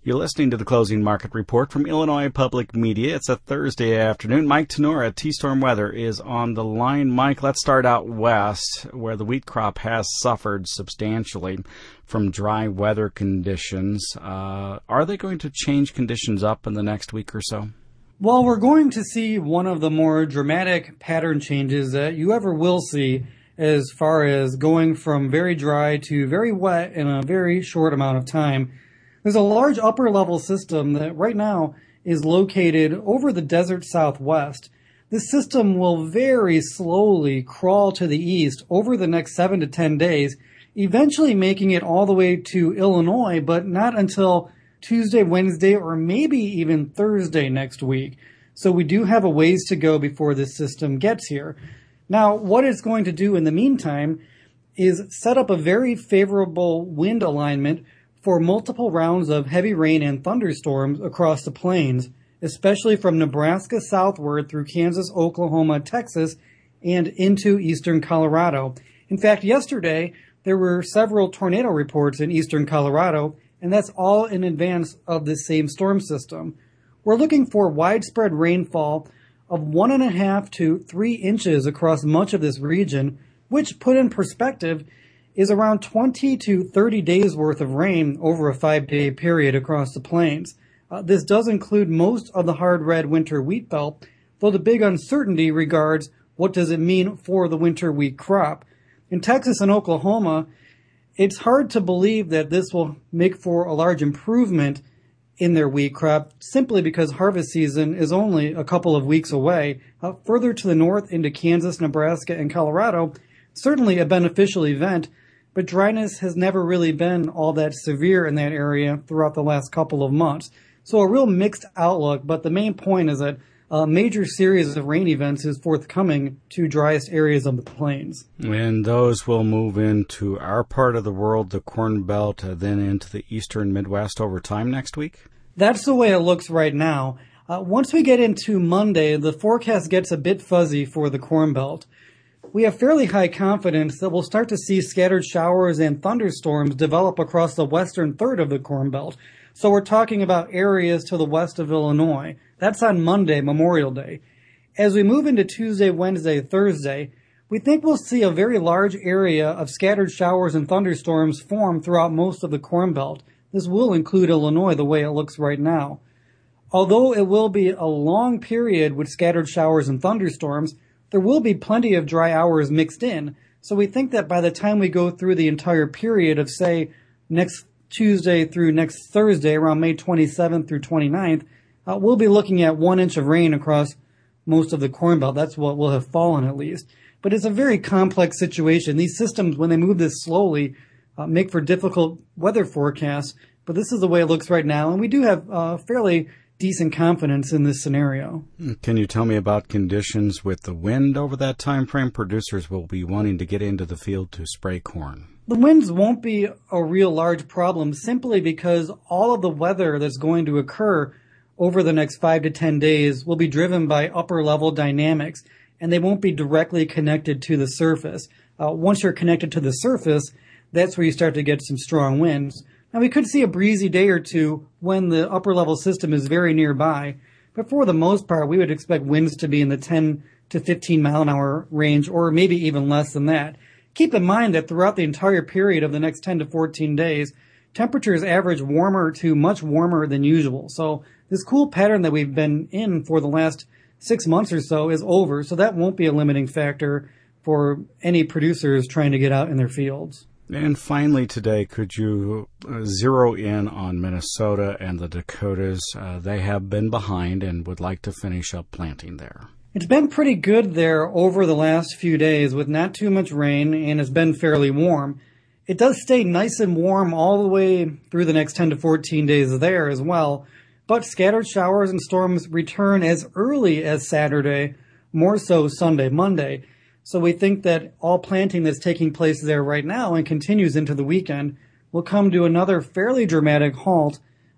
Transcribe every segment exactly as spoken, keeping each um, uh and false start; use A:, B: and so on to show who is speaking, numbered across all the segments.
A: You're listening to the Closing Market Report from Illinois Public Media. It's a Thursday afternoon. Mike Tenora at T-Storm Weather is on the line. Mike, let's start out west, where the wheat crop has suffered substantially from dry weather conditions. Uh, are they going to change conditions up in the next week or so?
B: Well, we're going to see one of the more dramatic pattern changes that you ever will see as far as going from very dry to very wet in a very short amount of time. There's a large upper-level system that right now is located over the desert southwest. This system will very slowly crawl to the east over the next seven to ten days, eventually making it all the way to Illinois, but not until Tuesday, Wednesday, or maybe even Thursday next week. So we do have a ways to go before this system gets here. Now, what it's going to do in the meantime is set up a very favorable wind alignment for multiple rounds of heavy rain and thunderstorms across the plains, especially from Nebraska southward through Kansas, Oklahoma, Texas, and into eastern Colorado. In fact, yesterday, there were several tornado reports in eastern Colorado, and that's all in advance of this same storm system. We're looking for widespread rainfall of one and a half to three inches across much of this region, which, put in perspective, is around twenty to thirty days worth of rain over a five-day period across the plains. Uh, this does include most of the hard red winter wheat belt, though the big uncertainty regards what does it mean for the winter wheat crop. In Texas and Oklahoma, it's hard to believe that this will make for a large improvement in their wheat crop simply because harvest season is only a couple of weeks away. Uh, further to the north into Kansas, Nebraska, and Colorado, certainly a beneficial event, but dryness has never really been all that severe in that area throughout the last couple of months. So a real mixed outlook, but the main point is that a major series of rain events is forthcoming to driest areas of the plains.
A: And those will move into our part of the world, the Corn Belt, uh, then into the eastern Midwest over time next week?
B: That's the way it looks right now. Uh, once we get into Monday, the forecast gets a bit fuzzy for the Corn Belt. We have fairly high confidence that we'll start to see scattered showers and thunderstorms develop across the western third of the Corn Belt. So we're talking about areas to the west of Illinois. That's on Monday, Memorial Day. As we move into Tuesday, Wednesday, Thursday, we think we'll see a very large area of scattered showers and thunderstorms form throughout most of the Corn Belt. This will include Illinois the way it looks right now. Although it will be a long period with scattered showers and thunderstorms, there will be plenty of dry hours mixed in. So we think that by the time we go through the entire period of, say, next Tuesday through next Thursday, around May twenty-seventh through twenty-ninth, uh, we'll be looking at one inch of rain across most of the Corn Belt. That's what will have fallen at least. But it's a very complex situation. These systems, when they move this slowly, uh, make for difficult weather forecasts. But this is the way it looks right now. And we do have uh, fairly decent confidence in this scenario.
A: Can you tell me about conditions with the wind over that time frame? Producers will be wanting to get into the field to spray corn.
B: The winds won't be a real large problem simply because all of the weather that's going to occur over the next five to ten days will be driven by upper level dynamics, and they won't be directly connected to the surface. Uh, once you're connected to the surface, that's where you start to get some strong winds. Now, we could see a breezy day or two when the upper level system is very nearby, but for the most part, we would expect winds to be in the ten to fifteen mile an hour range, or maybe even less than that. Keep in mind that throughout the entire period of the next ten to fourteen days, temperatures average warmer to much warmer than usual. So this cool pattern that we've been in for the last six months or so is over, so that won't be a limiting factor for any producers trying to get out in their fields.
A: And finally today, could you uh, zero in on Minnesota and the Dakotas? Uh, they have been behind and would like to finish up planting there.
B: It's been pretty good there over the last few days with not too much rain, and it's been fairly warm. It does stay nice and warm all the way through the next ten to fourteen days there as well, but scattered showers and storms return as early as Saturday, more so Sunday, Monday. So we think that all planting that's taking place there right now and continues into the weekend will come to another fairly dramatic halt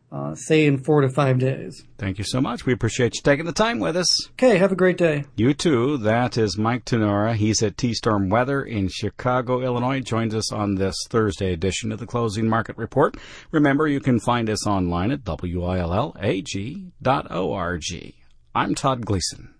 B: uh, say in four to five days.
A: Thank you so much. We appreciate you taking the time with us.
B: Okay, have a great day.
A: You too. That is Mike Tenora. He's at T-Storm Weather in Chicago, Illinois. Joins us on this Thursday edition of the Closing Market Report. Remember, you can find us online at W I L L A G dot org. I'm Todd Gleason.